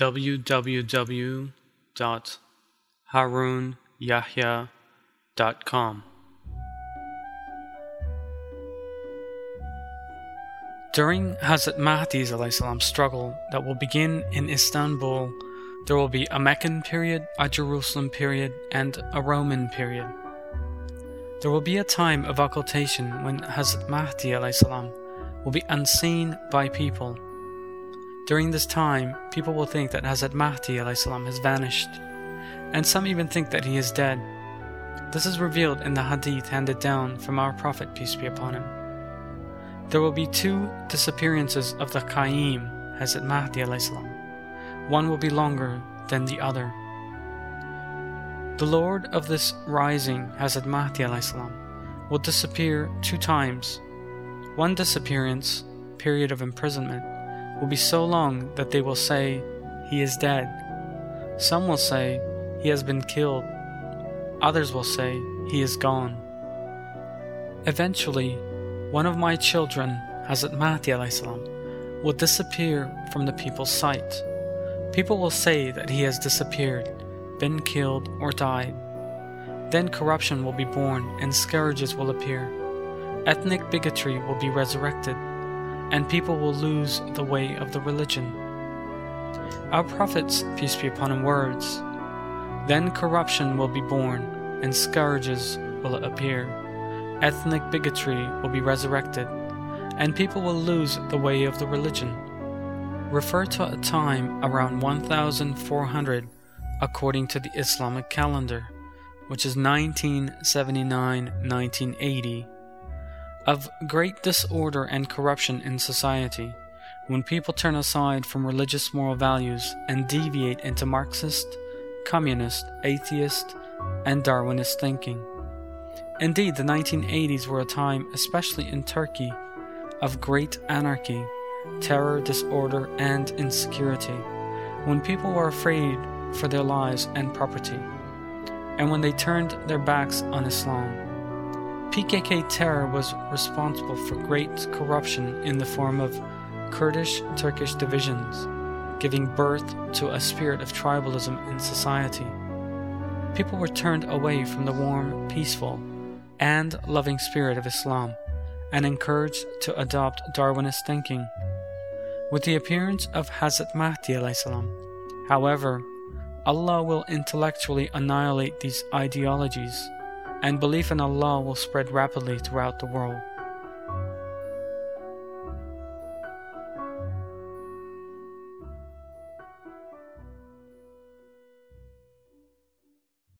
www.harunyahya.com. During Hazrat Mahdi's struggle that will begin in Istanbul, there will be a Meccan period, a Jerusalem period, and a Roman period. There will be a time of occultation when Hazrat Mahdi will be unseen by people. During this time, people will think that Hazrat Mahdi has vanished, and some even think that he is dead. This is revealed in the hadith handed down from our Prophet, peace be upon him. There will be two disappearances of the Qaim, Hazrat Mahdi One will be longer than the other. The Lord of this rising, Hazrat Mahdi will disappear 2 times. One disappearance, period of imprisonment, will be so long that they will say, he is dead. Some will say, he has been killed. Others will say, he is gone. Eventually, one of my children, Hazrat Mahdi will disappear from the people's sight. People will say that he has disappeared, been killed, or died. Then corruption will be born and scourges will appear. Ethnic bigotry will be resurrected, and people will lose the way of the religion. Our Prophet's, peace be upon him, words, then corruption will be born and scourges will appear. Ethnic bigotry will be resurrected, and people will lose the way of the religion. Refer to a time around 1400 according to the Islamic calendar, which is 1979-1980, of great disorder and corruption in society, when people turn aside from religious moral values and deviate into Marxist, communist, atheist, and Darwinist thinking. Indeed, the 1980s were a time, especially in Turkey, of great anarchy, terror, disorder, and insecurity, when people were afraid for their lives and property, and when they turned their backs on Islam. PKK terror was responsible for great corruption in the form of Kurdish-Turkish divisions, giving birth to a spirit of tribalism in society. People were turned away from the warm, peaceful, and loving spirit of Islam, and encouraged to adopt Darwinist thinking. With the appearance of Hazrat Mahdi however, Allah will intellectually annihilate these ideologies, and belief in Allah will spread rapidly throughout the world.